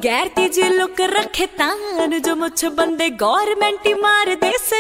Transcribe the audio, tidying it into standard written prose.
गैर तीजे लुक रखे तान जो मुझ बंदे गवर्नमेंट ही मार दे से